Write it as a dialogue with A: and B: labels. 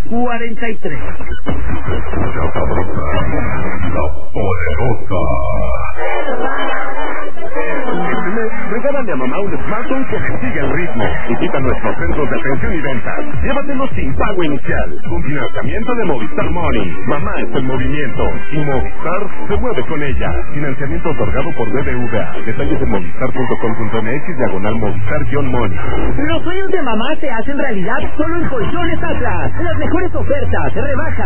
A: 43.
B: La poderosa. Regálale a mamá un smartphone que le siga el ritmo. Visita nuestros centros de atención y ventas. Llévatelo sin pago inicial. Con financiamiento de Movistar Money. Mamá está en movimiento. Y Movistar se mueve con ella. Financiamiento otorgado por BBVA. Detalles en movistar.com.mx/Movistar-Money.
A: Los sueños de mamá se hacen realidad solo en Colchones Atlas. Las mejores ofertas, rebajas.